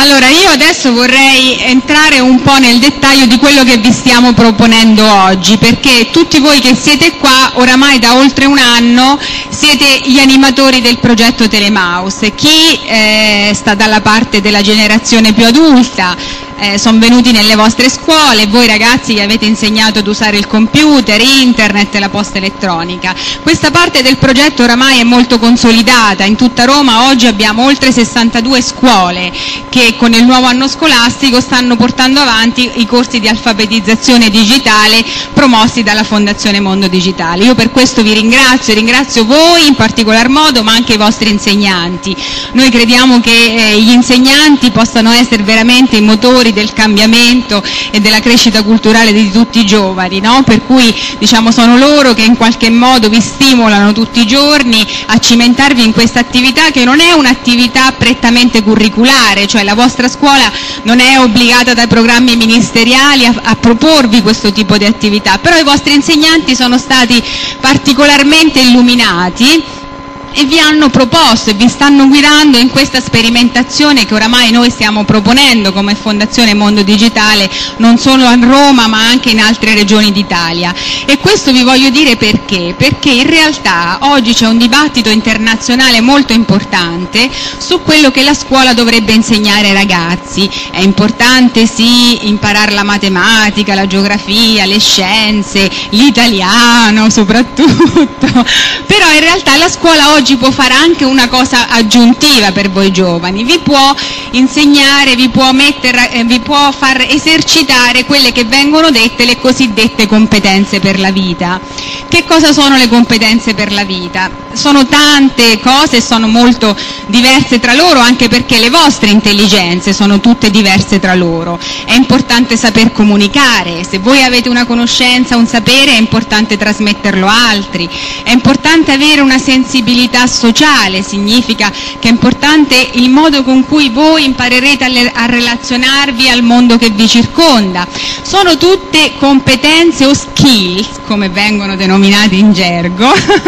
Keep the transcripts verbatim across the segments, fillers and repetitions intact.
Allora, io adesso vorrei entrare un po' nel dettaglio di quello che vi stiamo proponendo oggi, perché tutti voi che siete qua, oramai da oltre un anno, siete gli animatori del progetto Telemaus. Chi eh, sta dalla parte della generazione più adulta, eh, sono venuti nelle vostre scuole, voi ragazzi che avete insegnato ad usare il computer, internet e la posta elettronica. Questa parte del progetto oramai è molto consolidata, in tutta Roma oggi abbiamo oltre sessantadue scuole che con il nuovo anno scolastico stanno portando avanti i corsi di alfabetizzazione digitale promossi dalla Fondazione Mondo Digitale. Io per questo vi ringrazio, ringrazio voi in particolar modo, ma anche i vostri insegnanti. Noi crediamo che eh, gli insegnanti possano essere veramente i motori del cambiamento e della crescita culturale di tutti i giovani, no? Per cui diciamo sono loro che in qualche modo vi stimolano tutti i giorni a cimentarvi in questa attività, che non è un'attività prettamente curriculare, cioè la vostra scuola non è obbligata dai programmi ministeriali a, a proporvi questo tipo di attività, però i vostri insegnanti sono stati particolarmente illuminati e vi hanno proposto e vi stanno guidando in questa sperimentazione che oramai noi stiamo proponendo come Fondazione Mondo Digitale non solo a Roma ma anche in altre regioni d'Italia. E questo vi voglio dire perché? Perché in realtà oggi c'è un dibattito internazionale molto importante su quello che la scuola dovrebbe insegnare ai ragazzi. È importante sì imparare la matematica, la geografia, le scienze, l'italiano soprattutto, però in realtà la scuola oggi Oggi può fare anche una cosa aggiuntiva per voi giovani, vi può insegnare, vi può, mettere, eh, vi può far esercitare quelle che vengono dette le cosiddette competenze per la vita. Che cosa sono le competenze per la vita? Sono tante cose, sono molto diverse tra loro, anche perché le vostre intelligenze sono tutte diverse tra loro. È importante saper comunicare, se voi avete una conoscenza, un sapere, è importante trasmetterlo a altri, è importante avere una sensibilità sociale, significa che è importante il modo con cui voi imparerete a, le, a relazionarvi al mondo che vi circonda. Sono tutte competenze o skills, come vengono denominate in gergo,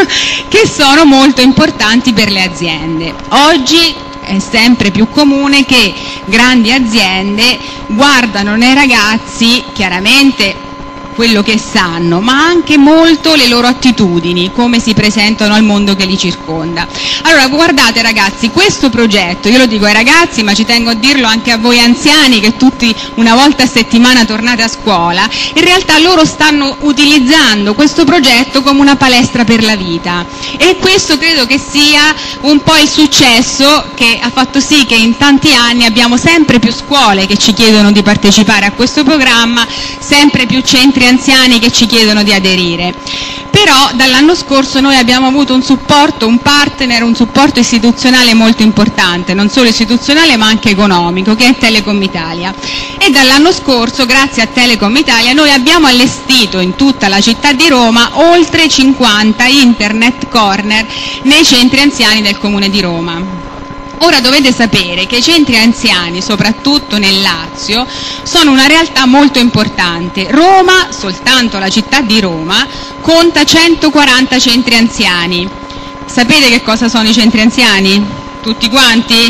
che sono molto importanti per le aziende. Oggi è sempre più comune che grandi aziende guardano nei ragazzi chiaramente quello che sanno, ma anche molto le loro attitudini, come si presentano al mondo che li circonda. Allora, guardate ragazzi, questo progetto, io lo dico ai ragazzi, ma ci tengo a dirlo anche a voi anziani che tutti una volta a settimana tornate a scuola, in realtà loro stanno utilizzando questo progetto come una palestra per la vita, e questo credo che sia un po' il successo che ha fatto sì che in tanti anni abbiamo sempre più scuole che ci chiedono di partecipare a questo programma, sempre più centri anziani che ci chiedono di aderire. Però dall'anno scorso noi abbiamo avuto un supporto, un partner, un supporto istituzionale molto importante, non solo istituzionale ma anche economico, che è Telecom Italia. E dall'anno scorso, grazie a Telecom Italia, noi abbiamo allestito in tutta la città di Roma oltre cinquanta internet corner nei centri anziani del Comune di Roma. Ora dovete sapere che i centri anziani, soprattutto nel Lazio, sono una realtà molto importante. Roma, soltanto la città di Roma, conta centoquaranta centri anziani. Sapete che cosa sono i centri anziani? Tutti quanti?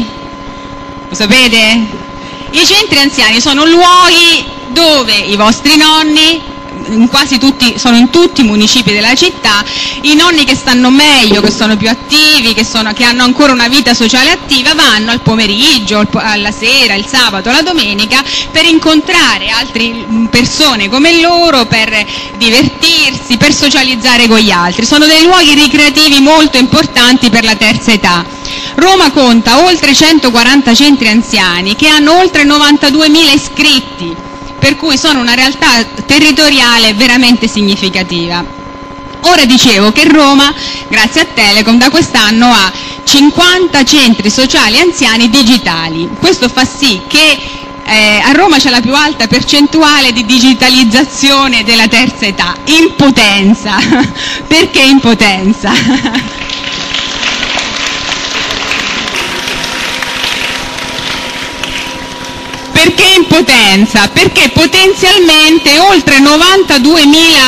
Lo sapete? I centri anziani sono luoghi dove i vostri nonni, in quasi tutti, sono in tutti i municipi della città, i nonni che stanno meglio, che sono più attivi, che, sono, che hanno ancora una vita sociale attiva, vanno al pomeriggio, alla sera, il sabato, la domenica, per incontrare altre persone come loro, per divertirsi, per socializzare con gli altri. Sono dei luoghi ricreativi molto importanti per la terza età. Roma conta oltre centoquaranta centri anziani che hanno oltre novantaduemila iscritti, per cui sono una realtà territoriale veramente significativa. Ora dicevo che Roma, grazie a Telecom, da quest'anno ha cinquanta centri sociali anziani digitali. Questo fa sì che eh, a Roma c'è la più alta percentuale di digitalizzazione della terza età, in potenza. Perché in potenza? Perché in potenza? Perché potenzialmente oltre novantaduemila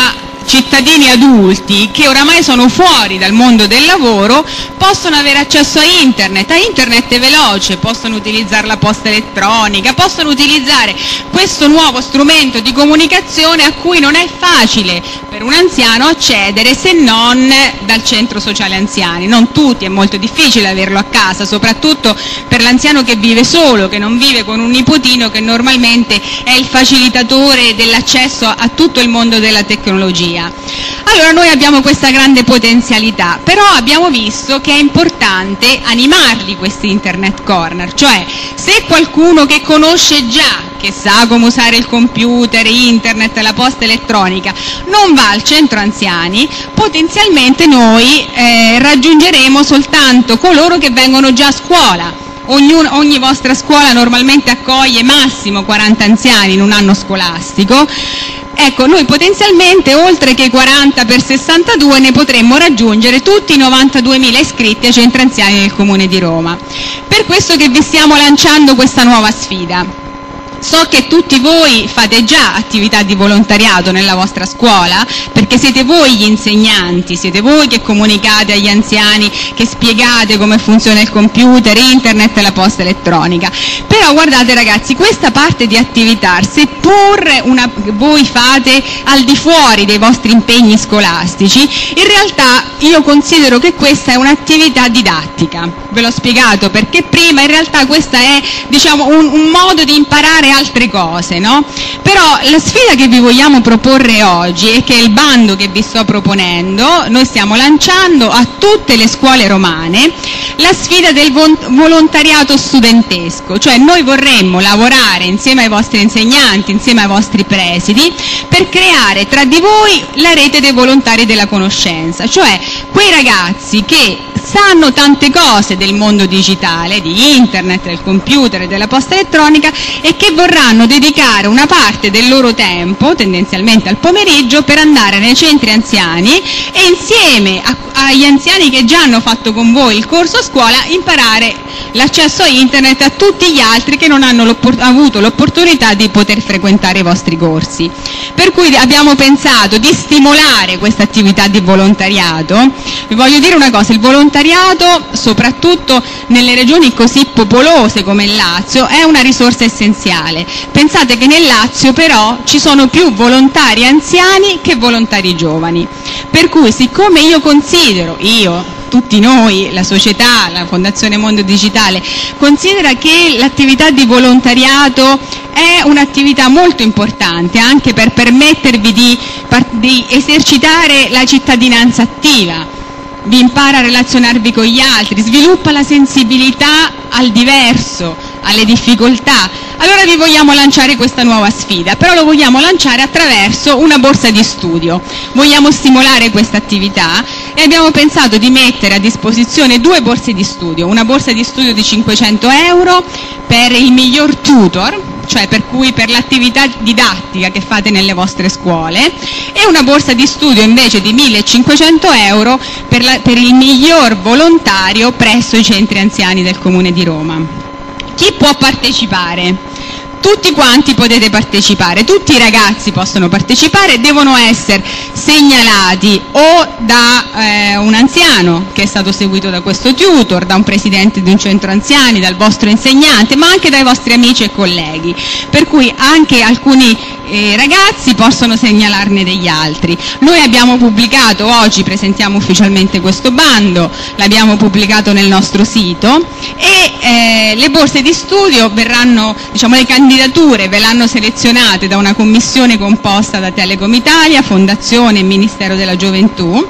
cittadini adulti che oramai sono fuori dal mondo del lavoro possono avere accesso a internet, a internet veloce, possono utilizzare la posta elettronica, possono utilizzare questo nuovo strumento di comunicazione a cui non è facile per un anziano accedere se non dal centro sociale anziani. Non tutti, è molto difficile averlo a casa, soprattutto per l'anziano che vive solo, che non vive con un nipotino che normalmente è il facilitatore dell'accesso a tutto il mondo della tecnologia. Allora noi abbiamo questa grande potenzialità, però abbiamo visto che è importante animarli questi internet corner, cioè se qualcuno che conosce già, che sa come usare il computer, internet, la posta elettronica, non va al centro anziani, potenzialmente noi eh, raggiungeremo soltanto coloro che vengono già a scuola. Ognuno, ogni vostra scuola normalmente accoglie massimo quaranta anziani in un anno scolastico. Ecco, noi potenzialmente, oltre che quaranta per sessantadue, ne potremmo raggiungere tutti i novantaduemila iscritti ai centri anziani del Comune di Roma. Per questo che vi stiamo lanciando questa nuova sfida. So che tutti voi fate già attività di volontariato nella vostra scuola, perché siete voi gli insegnanti, siete voi che comunicate agli anziani, che spiegate come funziona il computer, internet e la posta elettronica. Però guardate ragazzi, questa parte di attività, seppur una, voi fate al di fuori dei vostri impegni scolastici, in realtà io considero che questa è un'attività didattica. Ve l'ho spiegato perché prima, in realtà questa è, diciamo, un, un modo di imparare altre cose, no? Però la sfida che vi vogliamo proporre oggi e che è il bando che vi sto proponendo, noi stiamo lanciando a tutte le scuole romane la sfida del volontariato studentesco, cioè noi vorremmo lavorare insieme ai vostri insegnanti, insieme ai vostri presidi, per creare tra di voi la rete dei volontari della conoscenza, cioè quei ragazzi che sanno tante cose del mondo digitale, di internet, del computer e della posta elettronica e che vorranno dedicare una parte del loro tempo, tendenzialmente al pomeriggio, per andare nei centri anziani e insieme a, agli anziani che già hanno fatto con voi il corso a scuola imparare l'accesso a internet a tutti gli altri che non hanno l'oppor- avuto l'opportunità di poter frequentare i vostri corsi. Per cui abbiamo pensato di stimolare questa attività di volontariato. Vi voglio dire una cosa, il volontariato, soprattutto nelle regioni così popolose come il Lazio, è una risorsa essenziale. Pensate che nel Lazio però ci sono più volontari anziani che volontari giovani. Per cui siccome io considero, io, tutti noi, la società, la Fondazione Mondo Digitale, considera che l'attività di volontariato è un'attività molto importante anche per permettervi di, di esercitare la cittadinanza attiva, vi impara a relazionarvi con gli altri, sviluppa la sensibilità al diverso, alle difficoltà. Allora vi vogliamo lanciare questa nuova sfida, però lo vogliamo lanciare attraverso una borsa di studio. Vogliamo stimolare questa attività e abbiamo pensato di mettere a disposizione due borse di studio, una borsa di studio di cinquecento euro per il miglior tutor, cioè per cui per l'attività didattica che fate nelle vostre scuole, e una borsa di studio invece di millecinquecento euro per, la, per il miglior volontario presso i centri anziani del Comune di Roma. Chi può partecipare? Tutti quanti potete partecipare, tutti i ragazzi possono partecipare, devono essere segnalati o da eh, un anziano che è stato seguito da questo tutor, da un presidente di un centro anziani, dal vostro insegnante, ma anche dai vostri amici e colleghi, per cui anche alcuni eh, ragazzi possono segnalarne degli altri. Noi abbiamo pubblicato, oggi presentiamo ufficialmente questo bando, l'abbiamo pubblicato nel nostro sito e eh, le borse di studio verranno, diciamo, le candidature verranno selezionate da una commissione composta da Telecom Italia, Fondazione e Ministero della Gioventù,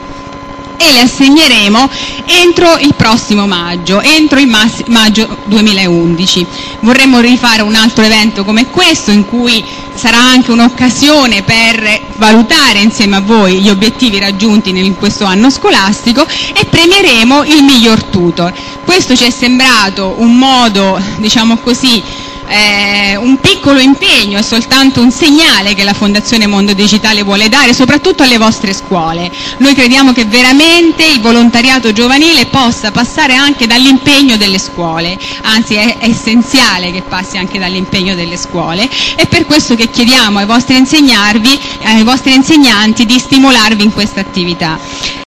e le assegneremo entro il prossimo maggio, entro il maggio duemilaundici. Vorremmo rifare un altro evento come questo, in cui sarà anche un'occasione per valutare insieme a voi gli obiettivi raggiunti in questo anno scolastico e premieremo il miglior tutor. Questo ci è sembrato un modo, diciamo così, eh, un piccolo impegno, è soltanto un segnale che la Fondazione Mondo Digitale vuole dare, soprattutto alle vostre scuole. Noi crediamo che veramente il volontariato giovanile possa passare anche dall'impegno delle scuole, anzi è, è essenziale che passi anche dall'impegno delle scuole, e per questo che chiediamo ai vostri insegnarvi, ai vostri insegnanti di stimolarvi in questa attività.